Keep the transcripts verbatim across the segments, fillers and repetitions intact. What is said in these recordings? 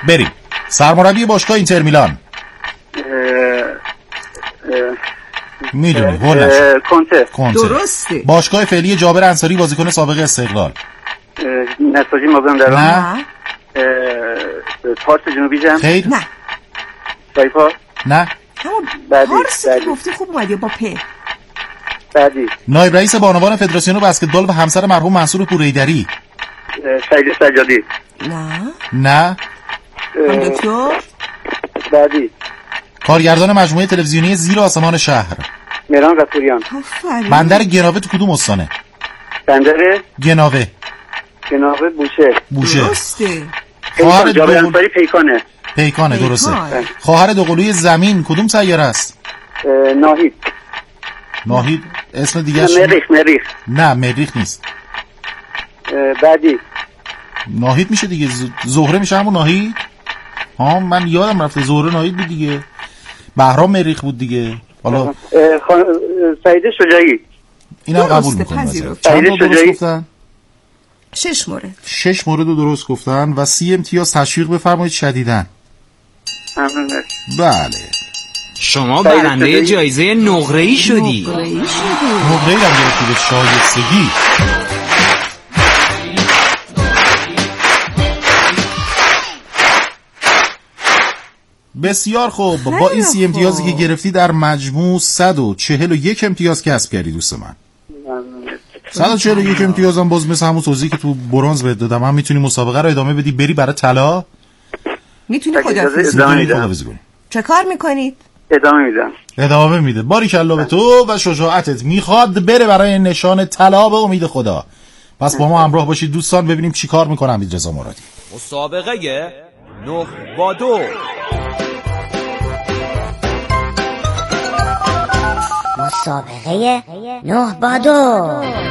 بریم. سرمربی باشگاه اینتر میلان. میدونی هولش کنته. درسته. باشگاه فعلی جابر انصاری بازیکن سابق استقلال. نساجی مازندران. نه. پارس جنوبی جمع. خیر. نه. سایپا. نه. بعدی. پارس که گفتی خوب اومدی با پ. بعدی. نایب رئیس بانوان فدراسیون بسکتبال و همسر مرحوم منصور پورایدری. سعید سجادی. نه. نه. دکتر. بعدی. کارگردان مجموعه تلویزیونی زیر آسمان شهر. مهران قفوریان. بندر گناوه تو کدوم استانه؟ بندر گناوه. گناوه بوشه. بوشه. درسته. خواهر جابر انصاری پیکانه. پیکانه درسته. خواهر دوقلوی زمین کدوم سیاره است؟ ناهید. ناهید اسم دیگه اش مریخ. مریخ. نه مریخ نیست. بعدی. ناهید میشه دیگه. زهره میشه همون ناهید. ها من یادم رفته زهره ناهید بود دیگه. بهرام مریخ بود دیگه. حالا خان... سعید شجاعی. اینم قبول میکنم. چند تا درست گفتن؟ شش مورد. شش مورد رو درست گفتن و سی امتیاز تشویق بفرمایید شدیدن. ممنون. بله. شما برنده جایزه نقره‌ای شدی. نقره‌ای شدی. نقره‌ای هم گرفتی به شایستگی. بسیار خوب. با این سی امتیازی که گرفتی در مجموع صد و چهل و یک امتیاز کسب کردی دوست من. صد و چهل و یک امتیاز هم باز مثل همون توضیحی که تو برنز بهت دادم. هم میتونی مسابقه رو ادامه بدی بری برای طلا. میتونی خداحافظی کنی. چه کار میکنید؟ ادامه میدم. ادامه میده. باریکلا به تو و شجاعتت. میخواد بره برای نشان طلا به امید خدا. پس با ما همراه باشید دوستان ببینیم چی کار میکنه حمید رضا مرادی. مسابقه نه با دو. مسابقه نه با دو.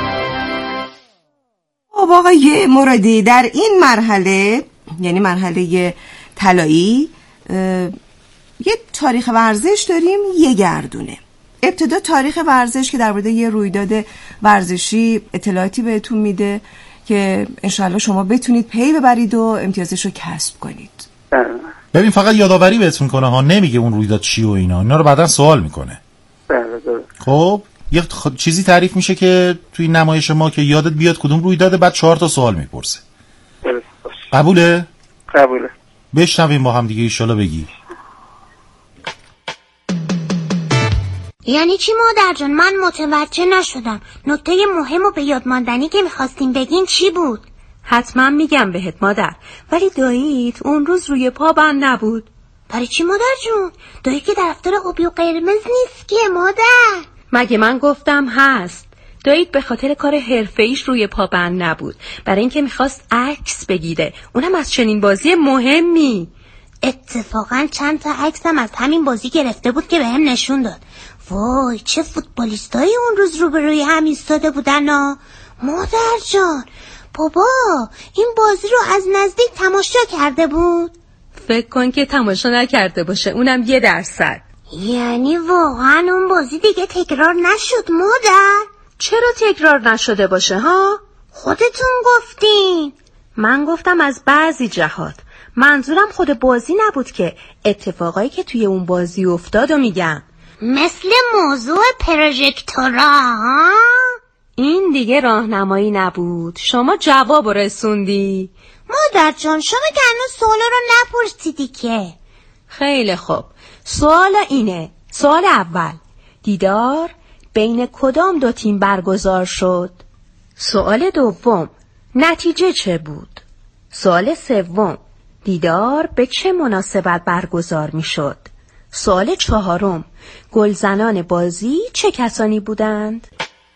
خب آقای مرادی در این مرحله یعنی مرحله طلایی یه تاریخ ورزش داریم یه گردونه. ابتدا تاریخ ورزش که در مورد یه رویداد ورزشی اطلاعاتی بهتون میده که انشاءالله شما بتونید پی ببرید و امتیازش رو کسب کنید. ببین فقط یادآوری بهتون کنه ها، نمیگه اون رویداد چی و اینا اینا رو بعداً سوال میکنه. خب یه خ... چیزی تعریف میشه که توی نمایش ما که یادت بیاد کدوم رویداد، بعد چهار تا سوال میپرسه. قبوله؟ قبوله. بشنویم با هم دیگه ایشالا بگی. یعنی چی مادر جان؟ من متوجه نشدم. نکته مهم و به یاد ماندنی که میخواستیم بگین چی بود؟ حتما میگم بهت مادر، ولی داییت اون روز روی پا بند نبود. برای چی مادر جون؟ دایی که طرفدار آبی و قرمز نیست که مادر. مگه من گفتم هست؟ داییت به خاطر کار حرفه‌ایش روی پا بند نبود، برای اینکه میخواست عکس بگیره، اونم از چنین بازی مهمی. اتفاقا چند تا عکس هم از همین بازی گرفته بود که بهم نشون داد. وای چه فوتبالیستایی اون روز روبروی هم ایستاده بودن ها. مادر جان بابا این بازی رو از نزدیک تماشا کرده بود؟ فکر کن که تماشا نکرده باشه، اونم یه درصد. یعنی واقعا اون بازی دیگه تکرار نشد مادر؟ چرا تکرار نشده باشه ها؟ خودتون گفتین. من گفتم از بعضی جهات، منظورم خود بازی نبود که اتفاقایی که توی اون بازی افتاد و میگم. مثل موضوع پروژکتورا ها؟ این دیگه راهنمایی نبود، شما جواب رسوندی. مادر جان شما که هنوز سوالا رو نپرسیدی که. خیلی خوب، سوال اینه. سوال اول، دیدار بین کدام دو تیم برگزار شد؟ سوال دوم، نتیجه چه بود؟ سوال سوم، دیدار به چه مناسبت برگزار می شد؟ سوال چهارم، گلزنان بازی چه کسانی بودند؟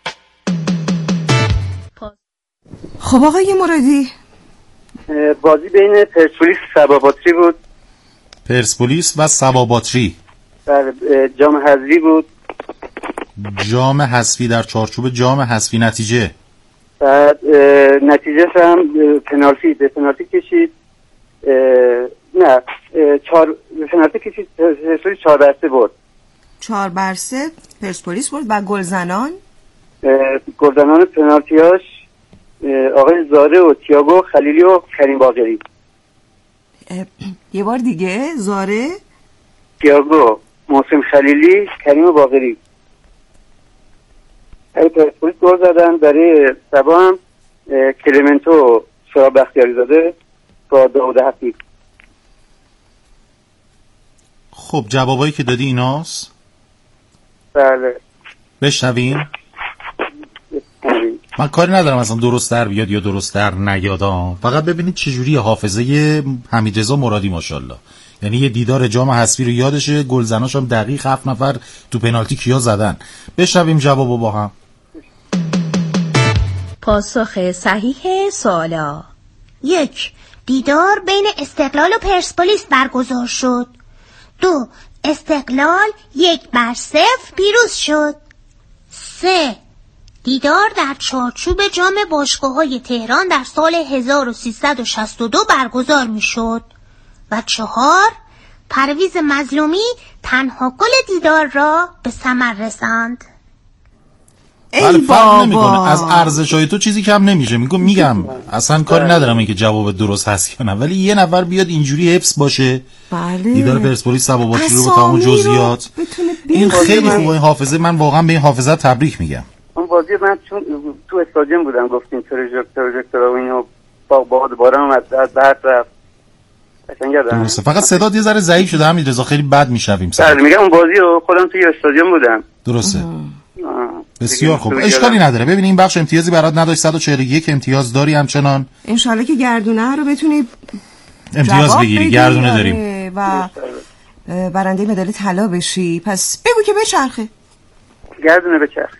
خب آقای مرادی، بازی بین پرسپولیس و سبا باتری بود. پرسپولیس و سبا باتری. بله. جام حذفی بود. جام حذفی در چارچوب جام حذفی. نتیجه بعد نتیجه هم پنالتی به پنالتی کشید. نه چهار پنالتی کشید. پرسپولیس چهار بر سه برد. چهار بر سه پرسپولیس برد. و گلزنان گلزنان پنالتیاش آقای زاره و تییاگو خلیلی و کریم باقری. یه بار دیگه. زاره، تییاگو، محسن خلیلی، کریم باقری. برای پرسپولیس گل زدن. برای سبا هم کلمنتو، سراب بختیاری زاده با داود حفیظ. خب جوابایی که دادی ایناست؟ بله. بشنویم. من کاری ندارم اصلا درست در بیاد یا درست در نیاد، فقط ببینید چجوری حافظه حمیدرضا مرادی ماشاءالله. یعنی یه دیدار جام حذفی رو یادشه، گلزناش هم دقیق هفت نفر تو پنالتی کیا زدن. بشنویم جوابو با هم. پاسخ صحیح سوالا: یک، دیدار بین استقلال و پرسپولیس برگزار شد. دو، استقلال یک بر صفر پیروز شد. سه، دیدار در چارچوب جام باشگاه‌های تهران در سال هزار و سیصد و شصت و دو برگزار می شد. و چهار، پرویز مظلومی تنها گل دیدار را به ثمر رساند. ای بابا، از ارزشای تو چیزی کم نمیشه. میگم میگم اصلا کاری ندارم اینکه جواب درست هست یا نه، ولی یه نفر بیاد اینجوری حفظ باشه. بله. دیدار پرسپولیس سبابات رو با تمام جزئیات این خیلی خوبه. این حافظه، من واقعا به این حافظه تبریک میگم. اون بازی من چون تو استادیوم بودم، گفتیم پروژکتور و اینو با باد باران اومد از بعد رفت. درسته، فقط صدات یه ذره ضعیف شده حمیدرضا، خیلی بد میشویم. بله میگم اون بازی رو خودم توی استادیوم بودم. درسته. بسیار خوب، اشکالی نداره. ببین این بخش امتیازی برات نداشت، صد و چهل و یک امتیاز داری همچنان. ان شاءالله که گردونه رو بتونی امتیاز بگیری. گردونه داریم و برنده مدال طلا بشی. پس بگو که بچرخه. گردونه بچرخه.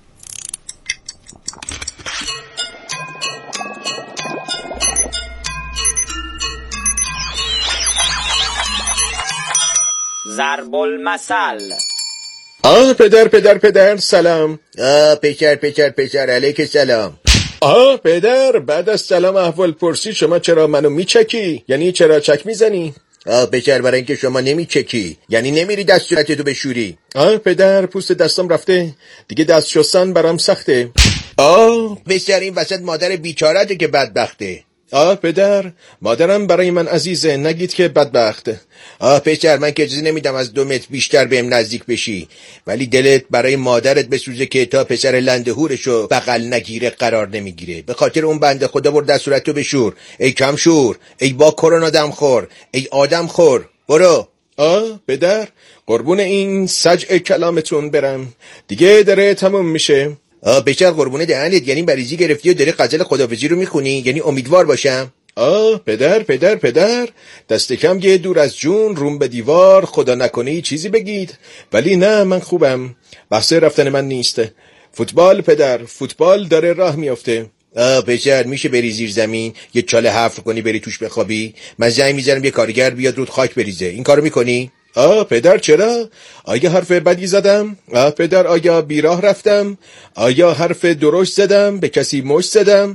ضرب المثل. آه پدر پدر پدر سلام. آه پکر پکر پکر علیک سلام. آه پدر بعد از سلام احوال پرسی شما چرا منو میچکی؟ یعنی چرا چک میزنی؟ آه پکر برای اینکه شما نمیچکی یعنی نمیری دست صورتتو بشوری. آه پدر پوست دستم رفته دیگه، دست شستن برام سخته. آه پسر این وسط مادر بیچاره‌ته که بدبخته. آه پدر مادرم برای من عزیزه، نگید که بدبخته. آه پسر من که اجازه نمیدم از دو متر بیشتر بهم نزدیک بشی، ولی دلت برای مادرت بسوزه که تا پسر لندهورشو بغل نگیره قرار نمیگیره. به خاطر اون بنده خدا برو دست صورتو بشور. ای کم شور، ای با کرونا دم خور، ای آدم خور، برو. آه پدر قربون این سجع کلامتون برم، دیگه داره تموم میشه. آه پسر قربونه دهنت، یعنی بریزی گرفتی و داری غزل خداحافظی رو میخونی؟ یعنی امیدوار باشم. آه پدر پدر پدر دست کم یه دور از جون روم به دیوار، خدا نکنه چیزی بگید. ولی نه من خوبم، بحث رفتن من نیسته. فوتبال پدر، فوتبال داره راه میافته. آه پسر میشه بری زیر زمین یه چاله حفر کنی بری توش بخوابی؟ من زنگ میزنم یه کارگر بیاد رود خاک بریزه. این کارو میکنی؟ آه پدر چرا؟ آیا حرف بدی زدم؟ آه پدر آیا بیراه رفتم؟ آیا حرف درشت زدم؟ به کسی مشت زدم؟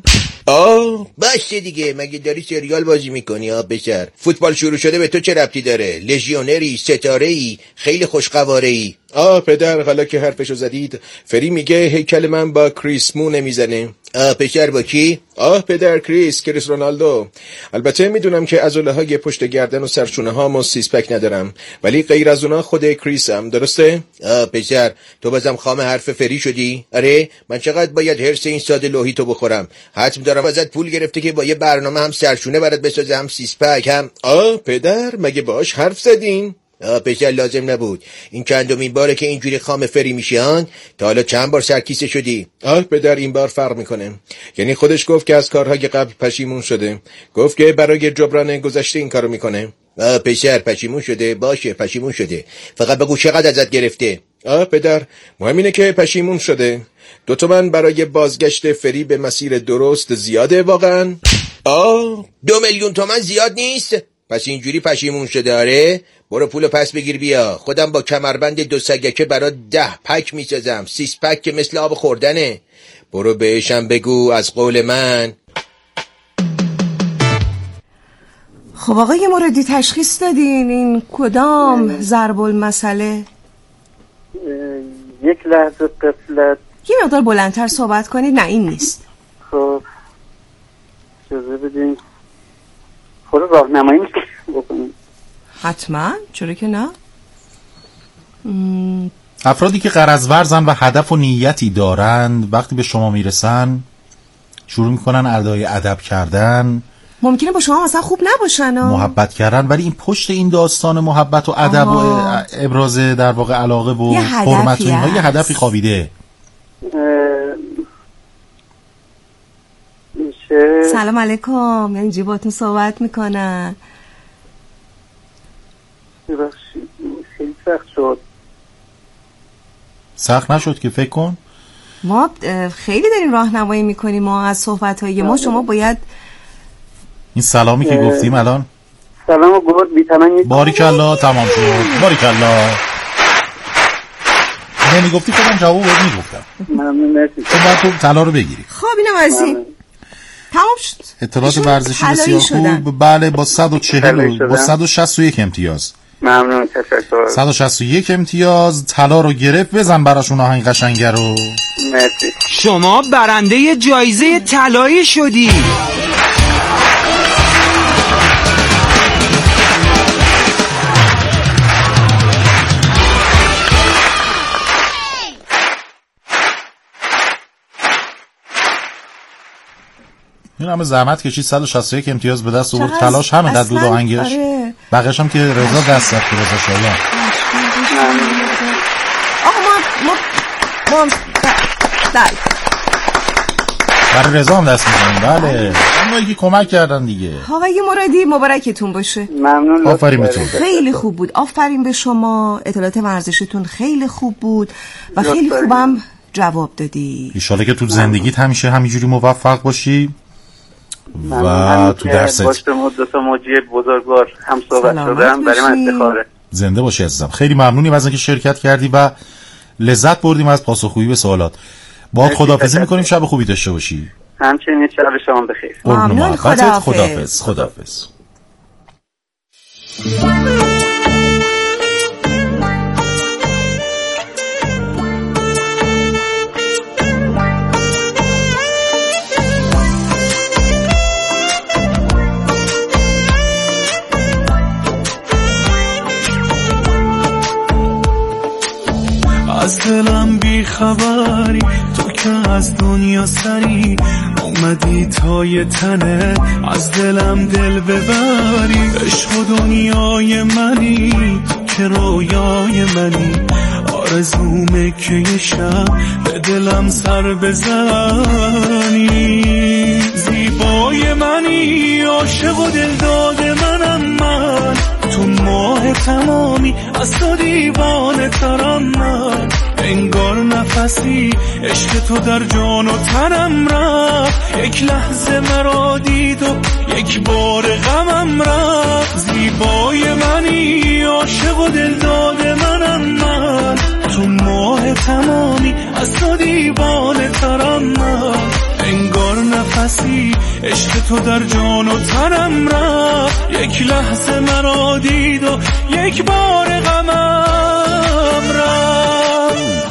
آه باشه دیگه، مگه داری سریال بازی میکنی؟ آه پسر فوتبال شروع شده به تو چه ربطی داره؟ لژیونری، ستاره‌ای، خیلی خوشقواره‌ای. آه پدر حالا که حرفشو زدید، فری میگه هیکل من با کریس مو نمیزنه. آه پسر با کی؟ آه پدر کریس، کریس رونالدو. البته میدونم که عضله های پشت گردن و سرچونه هامو سیس پک ندارم، ولی غیر از اونا خود کریسم، درسته؟ آه پسر تو بازم خام حرف فری شدی؟ آره من چقدر باید هرس این ساده لوحی تو بخورم؟ حتم دارم ازت پول گرفته که با یه برنامه هم سرچونه برات بسازم، هم سیس پک هم. آه پدر مگه باش حرف زدین؟ آه پسر لازم نبود، این چندمین باره که اینجوری خام فری میشیان. تا حالا چند بار سرکیسه شدی؟ آه پدر این بار فرق میکنه، یعنی خودش گفت که از کارهای قبل پشیمون شده، گفت که برای جبران گذشته این کارو میکنه. آه پسر پشیمون شده؟ باشه پشیمون شده، فقط بگو چقدر ازت گرفته. آه پدر مهم اینه که پشیمون شده. دو تومن برای بازگشت فری به مسیر درست زیاده واقعا؟ آه دو میلیون تومن زیاد نیست؟ پس اینجوری پشیمون شده؟ آره برو پولو پس بگیر بیا، خودم با کمربند دو سگکه برات ده پک میسازم، سیس پک که مثل آب خوردنه. برو بهشم بگو از قول من. خب آقای مرادی تشخیص دادین این کدام ضرب المثله؟ یک لحظه قفلت. یه مقدار بلندتر صحبت کنید. نه این نیست. خب اجازه بدین خود راهنمایی میشه. بکنیم. حتما، چرا که نه. م... افرادی که غرض‌ورزن و هدف و نیتی دارند وقتی به شما میرسن شروع میکنن ادای ادب کردن. ممکنه با شما مثلا خوب نباشن و محبت کردن، ولی این پشت این داستان محبت و ادب و ابراز در واقع علاقه و حرمت و اینها یه هدفی خوابیده. میشه سلام علیکم، یعنی جیباتون صحبت میکنن. ببخشید خیلی سخت شد. سخت نشد که فکر کن. ما خیلی داریم راهنمایی میکنیم ما از صحبت‌های ما. شما باید این سلامی که گفتیم الان سلام و گفت بی‌تمنی. باریکالله، تمام شد. باریکالله. نمی گفتی خودم جواب بهت میگفتم. ممنون، مرسی. تو باید تو طلا رو بگیری. خب اینم از این تمام شد. اطلاعات ورزشی بسیار خوب. بله، با صد و چهل با صد و شصت و یک امتیاز. ممنون، تشکر. صد و شصت و یک امتیاز طلا رو گرفت. بزن براشون آهنگ قشنگه رو. مرسی. شما برنده جایزه طلایی شدی. این همه زحمت کشید، صد و شصت و یک امتیاز به دست آورد. تلاش همینقدر بود آهنگش. آره. بقیه‌اش هم که رضا دست رفت. رضا شایان. آقا ما ما ما دل برای رضا هم دست می‌زنیم. بله. اونایی که کمک کردن دیگه. آقای مرادی مبارکتون باشه. ممنون. آفرین بهتون. خیلی خوب بود. آفرین به شما. اطلاعات ورزشیتون خیلی خوب بود و خیلی خوبم جواب دادی. ان شاءالله که تو زندگیت همیشه همینجوری موفق باشی. و تو درست باشه مدت موجی بزرگوار هم صحبت شدم برای من افتخاره. زنده باشی عزیزم. خیلی ممنونیم از اینکه شرکت کردی و لذت بردیم از پاسخگویی به سوالات. با خداحافظی میکنیم. شب خوبی داشته باشی. همچنین شب شما بخیر. ممنون. خداحافظ. خداحافظ. از دلم بی خبری، تو که از دنیا سری اومدی تا یه تنه از دلم دل ببری. عشق و دنیای منی، تو که رویای منی. آرزومه که یه شب به دلم سر بزنی. زیبای منی، عاشق و دلداد منم من. تو ماه تمامی از تو دیوانه ترم من. انگار نفسی عشق تو در جان و تنم رفت. یک لحظه مرا دید و یک بار غمم رفت. زیبای منی، عاشق و دلداد منم من. تو ماه تمامی از تو دیوانه ترم من. انگار نفسی عشق تو در جان و تنم رفت. یک لحظه مرا دید و یک بار غمم رفت.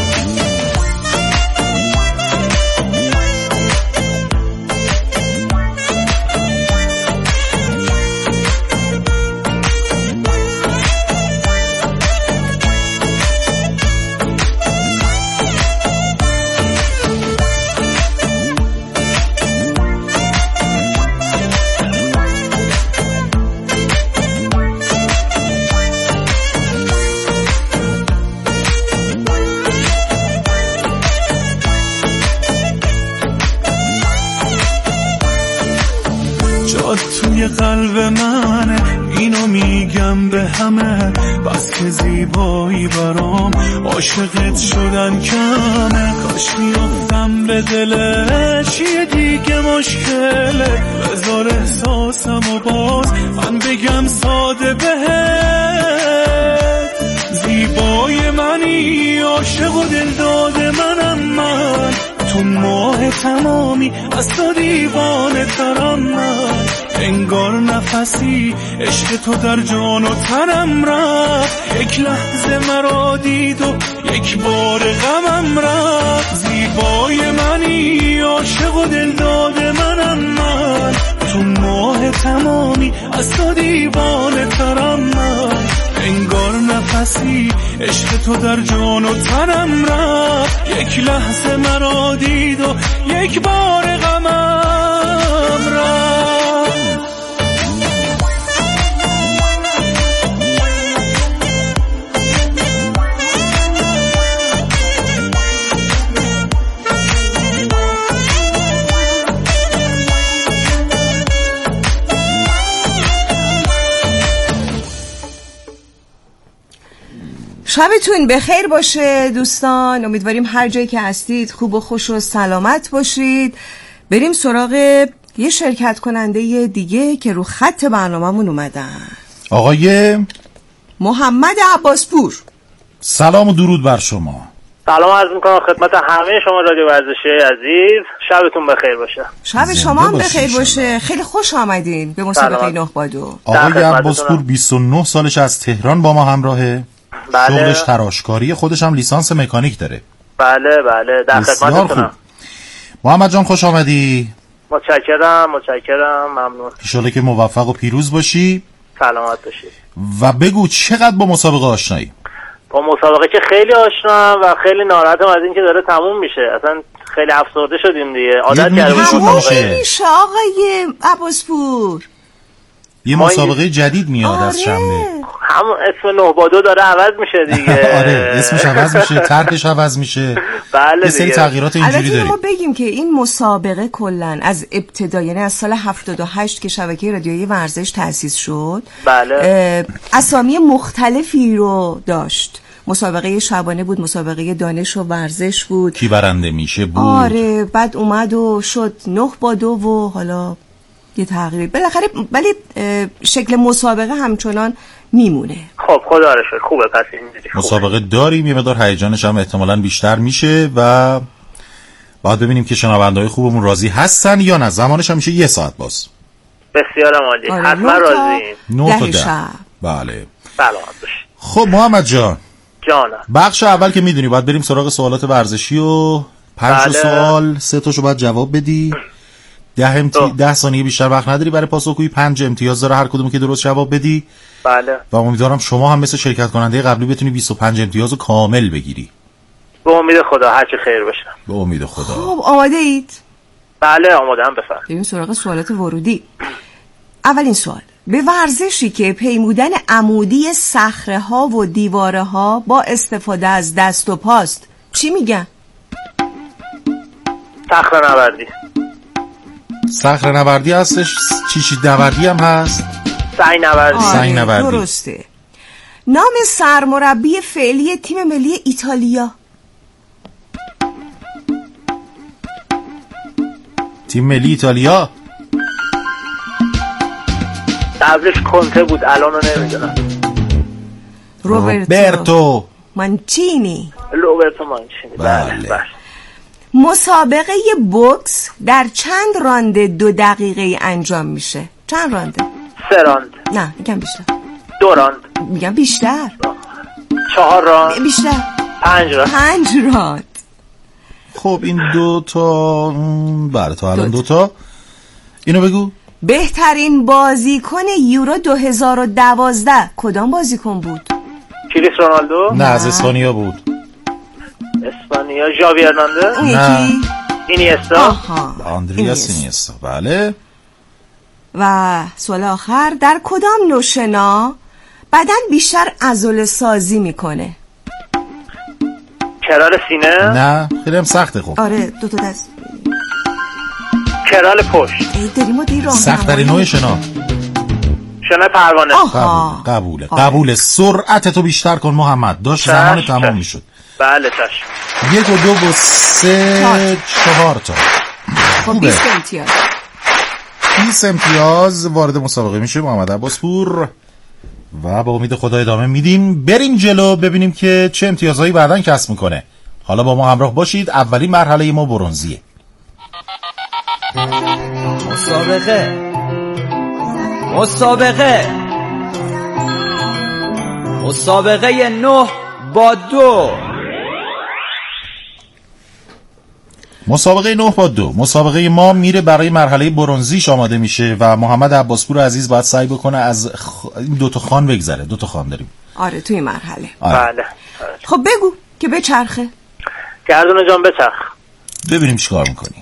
توی قلب منه، اینو میگم به همه. بس که زیبایی برام، عاشقت شدن کمه. کاش میافتم به دلش، یه دیگه مشکله. بذار احساسم و باز من بگم ساده بهت. زیبای منی، عاشق و دلداد منم من. تو ماه تمامی از تو دیوانه ترم من. انگار نفسی عشق تو در جان و تنم رفت. یک لحظه مرا دید و یک بار غمم رفت. زیبای منی، عاشق و دلداد منم من. تو ماه تمامی از تو دیوانه ترم من. انگار نفسی عشق تو در جان و تنم رفت، یک لحظه مرا دید و یک بار غمم رفت. شبتون بخیر باشه دوستان، امیدواریم هر جایی که هستید خوب و خوش و سلامت باشید. بریم سراغ یه شرکت کننده دیگه که رو خط برنامه‌مون اومدن. آقای محمد عباسپور. سلام و درود بر شما. سلام عرض میکنم خدمت همه شما رادیو ورزشی عزیز، شبتون بخیر باشه. شب شما هم بخیر باشه. خیلی خوش آمدین به مسابقه نه بادو. آقای عباسپور بیست و نه سالش از تهران با ما همراهه. بله. شغلش تراشکاری، خودش هم لیسانس مکانیک داره. بله بله در خدمتتونم. محمد جان خوش آمدی. متشکرم متشکرم ممنون. انشالله که موفق و پیروز باشی. سلامت باشی. و بگو چقدر با مسابقه آشنایی؟ با مسابقه که خیلی آشنام و خیلی ناراحتم از این که داره تموم میشه. اصلا خیلی افسرده شدیم دیگه. عادت کردیم مسابقه میشه. آقای عباسپور یه مسابقه جدید میاد از شنبه. هم اسم نه با دو داره عوض میشه دیگه. آره اسمش عوض میشه، طرحش عوض میشه. بله یه سری تغییرات اینجوری داریم. ما بگیم که این مسابقه کلاً از ابتدا، یعنی از سال هفتاد و هشت که شبکه رادیویی ورزش تأسیس شد، بله اسامی مختلفی رو داشت. مسابقه شبانه بود، مسابقه دانش و ورزش بود، کی برنده میشه بود. آره بعد اومد و شد نه با دو و حالا یه تغییری بالاخره، ولی شکل مسابقه همچنان میمونه. خب خدا رو شکر خوبه. پس اینجوری مسابقه داریم، یه مقدار هیجانش هم احتمالاً بیشتر میشه و بعد ببینیم که شنونده‌های خوبمون راضی هستن یا نه. زمانش هم میشه یه ساعت باز. بسیار عالی. آره حتما راضییم. نه تا ده. بله سلامت باشید. خب محمد جان جانم، بخش اول که میدونی باید بریم سراغ سوالات ورزشی و پنج بله. سوال سه تاشو باید جواب بدی. ده, امتی... ده ثانیه بیشتر وقت نداری برای پاسخگویی. پنج امتیاز داره هر کدوم که درست جواب بدی. بله. و امیدوارم شما هم مثل شرکت کننده قبلی بتونی بیست و پنج امتیاز رو کامل بگیری. به امید خدا هر چه خیر باشه. به امید خدا. خب آماده اید؟ بله آماده ام. بفرمایید. بریم سراغ سوالات ورودی. اولین سوال: به ورزشی که پیمودن عمودی صخره‌ها و دیواره‌ها با استفاده از دست و پاست چی میگن؟ صخره نوردی. صخره نوردی هستش. چیشی نوردی هم هست. سعی نوردی. سعی نوردی درسته. نام سرمربی فعلی تیم ملی ایتالیا. تیم ملی ایتالیا قبلش کنته بود، الانو نمیدونم. روبرتو مانچینی. روبرتو مانچینی. بله, بله. مسابقه بوکس در چند راند دو دقیقه انجام میشه؟ چند رانده؟ سه راند. نه میگم بیشتر. دو راند. میگم بیشتر. چهار راند. بیشتر. پنج راند. پنج راند. خب این دو تا بله تا الان دو تا. اینو بگو. بهترین بازیکن یورو دو هزار و دوازده کدام بازیکن بود؟ کریس رونالدو؟ نه از اسپانیا بود. اسپانیا ژاوی هرناندز؟ نه اینیستا. آندریاس اینیستا. بله. و سوال آخر: در کدام نوع شنا بدن بیشتر عضله سازی میکنه؟ کرال سینه؟ نه خیلی هم سخته. خب آره دو تا دست. کرال پشت. ای داریم و دیر سخت ترین نوع شنا. شنا پروانه. قبول. قبوله قبوله. سرعت تو بیشتر کن محمد. داشت زمان تمام میشد. بله چشم. یک و دو و سه چهار تا. خب بیست امتیاز. بیست امتیاز وارد مسابقه میشه محمد عباسپور و با امید خدا ادامه میدیم. بریم جلو ببینیم که چه امتیازهایی بعداً کسب میکنه. حالا با ما همراه باشید. اولین مرحله ما برنزیه. مسابقه مسابقه مسابقه نه با دو. مسابقه نه با دو. مسابقه ما میره برای مرحله برنزیش آماده میشه و محمد عباسپور عزیز باید سعی بکنه از خ... این دو تا خان بگذره. دو تا خان داریم. آره توی مرحله. آره. بله. خب بگو که بچرخه. گردون جان بچرخ. ببینیم چیکار میکنی.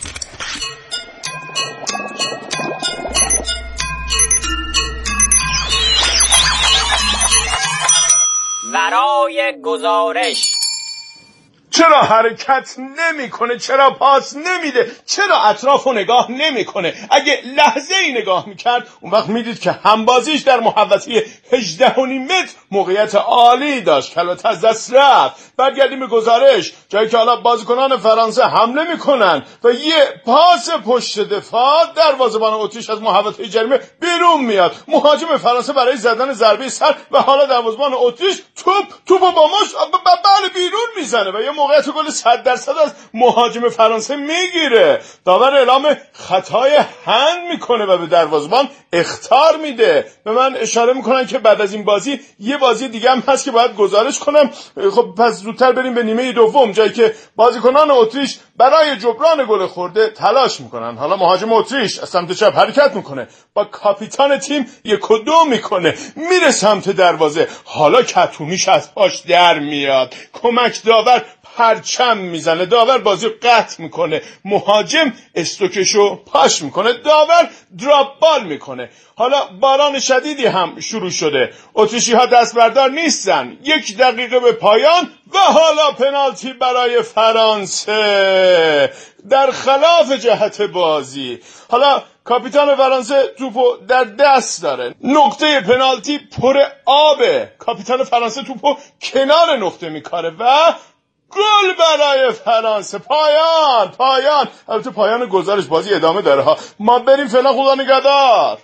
برای گزارش. چرا حرکت نمیکنه؟ چرا پاس نمیده؟ چرا اطرافو نگاه نمیکنه؟ اگه لحظه ای نگاه میکرد اون وقت میدید که همبازیش در محوطه هجده و نیم متر موقعیت عالی داشت. کلات از دست رفت. برگردیم به گزارش. جایی که حالا بازیکنان فرانسه حمله میکنن و یه پاس پشت دفاع دروازه‌بان اتریش از محوطه جریمه بیرون میاد. مهاجم فرانسه برای زدن ضربه سر و حالا دروازه‌بان اتریش توپ توپو با مشت بله بیرون میزنه و یه موقعیت گل صد درصد از مهاجم فرانسه میگیره. داور اعلام خطای هند میکنه و به دروازه‌بان اخطار میده. به من اشاره میکنن که بعد از این بازی یه بازی دیگه هم هست که باید گزارش کنم. خب پس زودتر بریم به نیمه دوم، جایی که بازیکنان اتریش برای جبران گل خورده تلاش میکنن. حالا مهاجم اتریش از سمت چپ حرکت میکنه، با کاپیتان تیم یک و دو میکنه، میره سمت دروازه. حالا کتونیش از پاش در میاد. کمک داور پرچم میزنه، داور بازی قطع میکنه، مهاجم استوکشو پاش میکنه، داور دراپ بال میکنه. حالا باران شدیدی هم شروع شده، اتریشی ها دست بردار نیستن. یک دقیقه به پایان و حالا پنالتی برای فرانسه در خلاف جهت بازی. حالا کاپیتان فرانسه توپو در دست داره، نقطه پنالتی پر آبه، کاپیتان فرانسه توپو کنار نقطه میکاره و گل برای فرانسه. پایان پایان البته پایان گزارش، بازی ادامه داره ها. ما بریم فعلا، خدا نگهدار.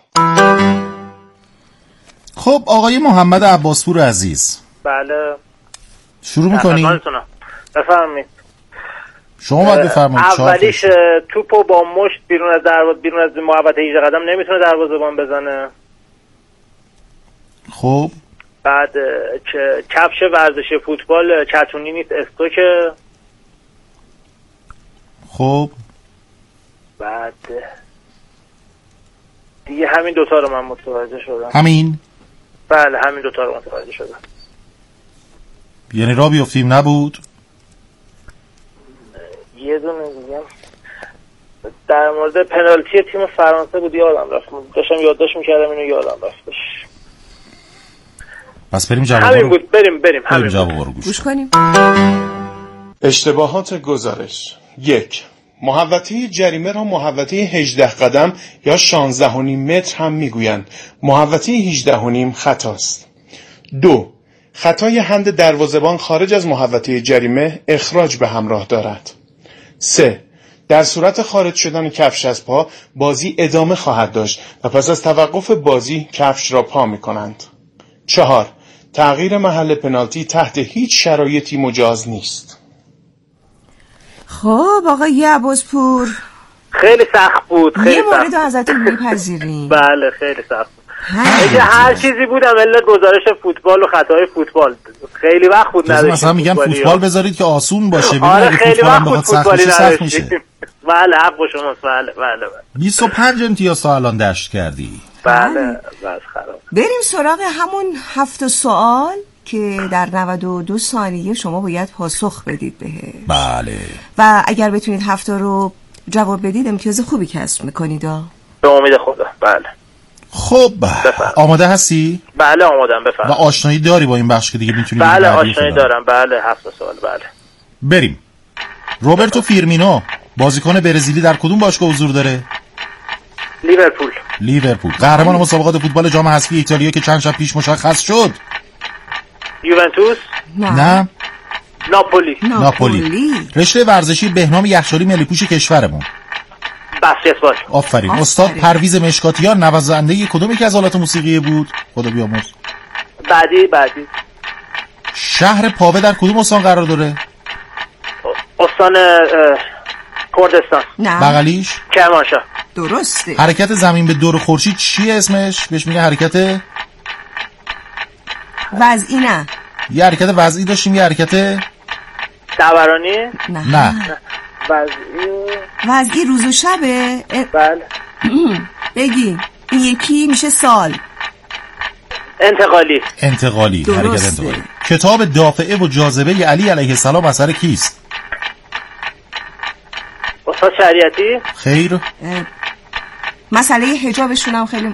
خب آقای محمد عباسپور عزیز. بله شروع میکنیم. بفرمایید. شما باید بفرمایید. اولیش توپو با مشت بیرون از دروازه، بیرون از محوطه هجده قدم نمیتونه دروازه‌بان بزنه. خب بعد کفش ورزشی فوتبال چتونی نیست، استوکه. خب بعد دیگه همین دوتا رو من متوجه شدم. همین؟ بله همین دوتا رو متوجه شدم. یعنی را بیفتیم نبود؟ یه دونه دیگه در مورد پنالتی تیم فرانسه بود، یادم رفت، داشتم یادداشت میکردم اینو یادم رفتش. پس بریم جواب همین رو بود. بریم بریم همین جواب رو گوش, گوش کنیم. اشتباهات گزارش. یک، محوطه جریمه را محوطه هجده قدم یا شانزده و نیم متر هم میگویند. محوطه هجده و نیم خطاست. دو، خطای هند دروازه‌بان خارج از محوطه جریمه اخراج به همراه دارد. سه، در صورت خارج شدن کفش از پا بازی ادامه خواهد داشت و پس از توقف بازی کفش را پا می کنند. چهار، تغییر محل پنالتی تحت هیچ شرایطی مجاز نیست. خب آقای عباسپور خیلی سخت بود. خیلی یه مورد ازتون میپذیریم. بله خیلی سخت بود. اگه هر چیزی بودم الا گزارش فوتبال و خطای فوتبال. خیلی وقت بود نداشتیم. مثلا میگن فوتبال بذارید که آسون باشه. آره خیلی وقت بود فوتبالی سخت میشه. بله حق شماست. بله بله بیست و پنج امتیاز تا الان دشت کردی. بله بس خراب. بریم سراغ همون هفت سوال که در نود و دو ثانیه شما باید پاسخ بدید بهش. بله. و اگر بتونید هفت رو جواب بدید امتیاز خوبی کسب میکنید. به امید خدا. بله. خب آماده هستی؟ بله آمادم. بفرمایید. و آشنایی داری با این بخش که دیگه میتونی؟ بله آشنایی دارم. بله هفت سوال. بله. بریم. روبرتو فیرمینو بازیکن برزیلی در کدوم باشگاه حضور داره؟ لیورپول. لیورپول. قهرمان مسابقات فوتبال جام حذفی ایتالیا که چند شب پیش مشخص شد؟ یوونتوس. نه, نه. ناپولی. ناپولی. رشته ورزشی بهنام یخچالی ملی پوش کشورمون؟ بسکتبال. آفرین. استاد پرویز مشکاتیان نوازنده کدوم یکی از آلات موسیقی بود؟ خدا بیامرز. بعدی بعدی. شهر پاوه در کدوم استان قرار داره؟ استان کردستان. نه. بغلیش؟ کرمانشاه. درسته. حرکت زمین به دور خورشید چیه اسمش؟ بهش میگه حرکت وضعی. نه یه حرکت وضعی داشتیم، یه حرکت دورانی. نه, نه. وضعی وضعی روز و شبه؟ بله. بگی این یکی میشه سال. انتقالی. انتقالی. حرکت انتقالی. کتاب دافعه و جاذبه علی علیه السلام اثر کیست؟ استاد شریعتی. خیر. مسئله حجابشون هم خیلی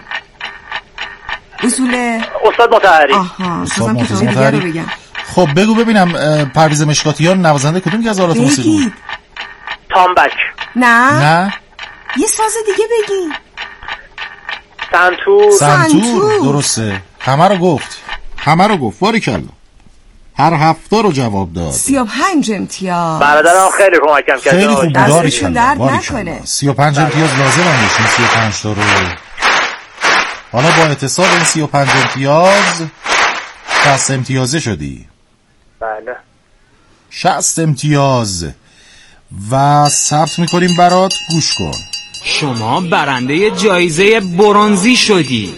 اصول استاد مطهری. آها استاد مطهری. خب بگو ببینم پرویز مشکاتیان نوازنده کدوم که از آلات موسیقی بود؟ تامبک. نه نه یه ساز دیگه بگی. سنتور. سنتور درسته. همه رو گفت همه رو گفت باریکلا. هر هفته رو جواب داد. سی و پنج امتیاز. برادرم خیلی کمکم کرد. خیلی خوب دستشون درد نکنه. سی و پنج امتیاز لازم هم داشتیم. سی و پنج تا رو حالا با اتصال این سی و پنج امتیاز شصت امتیازه شدی. بله شصت امتیاز و ثبت میکنیم برات. گوش کن. شما برنده جایزه برنزی شدی.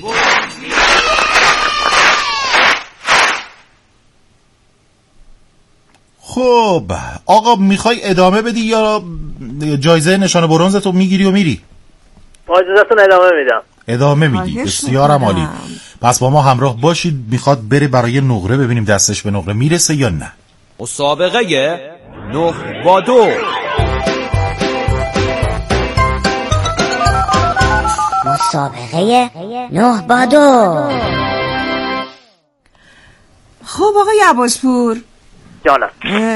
خب آقا میخوای ادامه بدی یا جایزه نشان برنز تو میگیری و میری؟ اجازهتون ادامه میدم. ادامه میدی. بسیارم عالی. پس با ما همراه باشید. میخواد بره برای نقره ببینیم دستش به نقره میرسه یا نه. مسابقه نه با دو. مسابقه نه با دو. خب آقای عباسپور جانم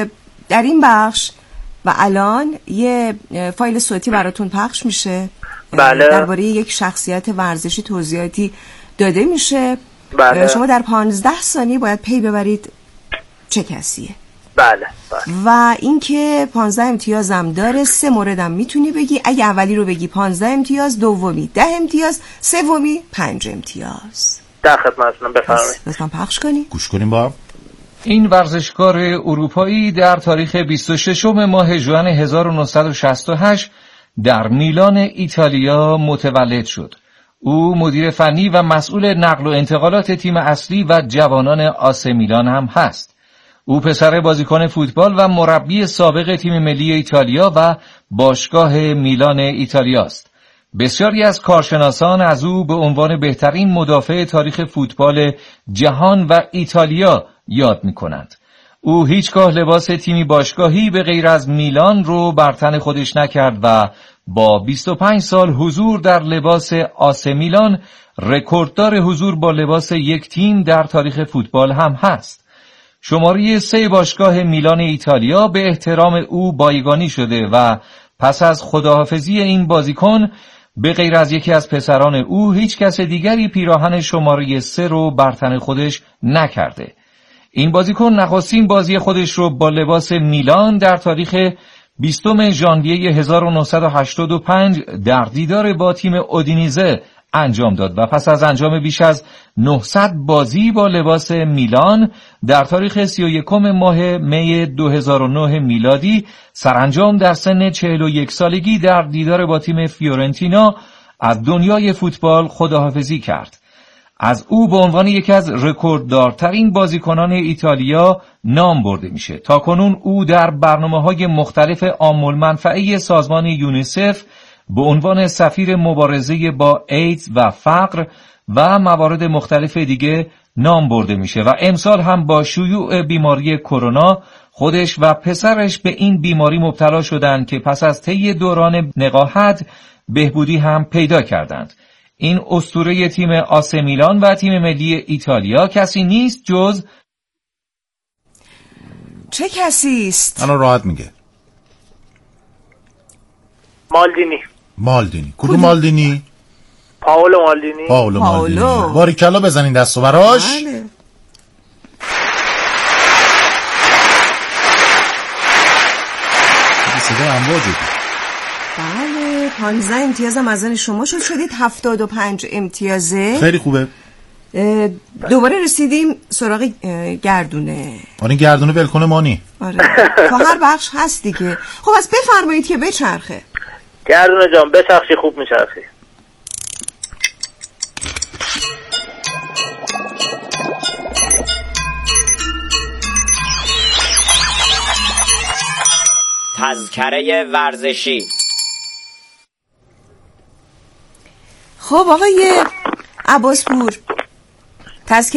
در این بخش و الان یه فایل صوتی براتون پخش میشه. بله. درباره یک شخصیت ورزشی توضیحاتی داده میشه. بله. شما در پانزده ثانیه باید پی ببرید چه کسیه. بله, بله. و اینکه پانزده امتیازم داره. سه موردم میتونی بگی. اگه اولی رو بگی پانزده امتیاز، دومی ده امتیاز، سومی پنج امتیاز. در خدمتتونم بفرمایید. لطفاً پخش کنی. گوش کنیم با. این ورزشکار اروپایی در تاریخ بیست و ششم ماه ژوئن هزار و نهصد و شصت و هشت در میلان ایتالیا متولد شد. او مدیر فنی و مسئول نقل و انتقالات تیم اصلی و جوانان آس میلان هم هست. او پسر بازیکن فوتبال و مربی سابق تیم ملی ایتالیا و باشگاه میلان ایتالیا است. بسیاری از کارشناسان از او به عنوان بهترین مدافع تاریخ فوتبال جهان و ایتالیا یاد می‌کنند. او هیچگاه لباس تیمی باشگاهی به غیر از میلان رو بر تن خودش نکرد و با بیست و پنج سال حضور در لباس آس میلان رکورددار حضور با لباس یک تیم در تاریخ فوتبال هم هست. شماره سه باشگاه میلان ایتالیا به احترام او بایگانی شده و پس از خداحافظی این بازیکن به غیر از یکی از پسران او هیچ کس دیگری پیراهن شماره سه رو بر تن خودش نکرده. این بازیکن نخستین بازی خودش رو با لباس میلان در تاریخ بیستم ژانویه هزار و نهصد و هشتاد و پنج در دیدار با تیم اودینیزه انجام داد و پس از انجام بیش از نهصد بازی با لباس میلان در تاریخ سی و یکم ماه می دو هزار و نه میلادی سرانجام در سن چهل و یک سالگی در دیدار با تیم فیورنتینا از دنیای فوتبال خداحافظی کرد. از او به عنوان یکی از رکورددارترین بازیکنان ایتالیا نام برده میشه. تاکنون او در برنامه‌های مختلف عامل منفعه سازمان یونیسف به عنوان سفیر مبارزه با ایدز و فقر و موارد مختلف دیگه نام برده میشه و امسال هم با شیوع بیماری کرونا خودش و پسرش به این بیماری مبتلا شدند که پس از طی دوران نقاهت بهبودی هم پیدا کردند. این اسطوره تیم آس میلان و تیم ملی ایتالیا کسی نیست جز چه کسی است؟ الان راحت میگه. مالدینی. مالدینی. کدوم مالدینی؟ پاولو مالدینی. پاولو مالدینی. باریکلا بزنین دستو براش. بله. صدای امواجه. بله پانزده امتیازم از آن شما شد. شدید هفتاد و پنج امتیازه. خیلی خوبه. دوباره رسیدیم سراغ گردونه. آره گردونه ولکنه مانی. آره تا هر بخش هست دیگه. خب از بفرمایید که بچرخه. گردونه جان بچرخی خوب میچرخی. تذکره ورزشی. خب آقای عباسپور، تذکره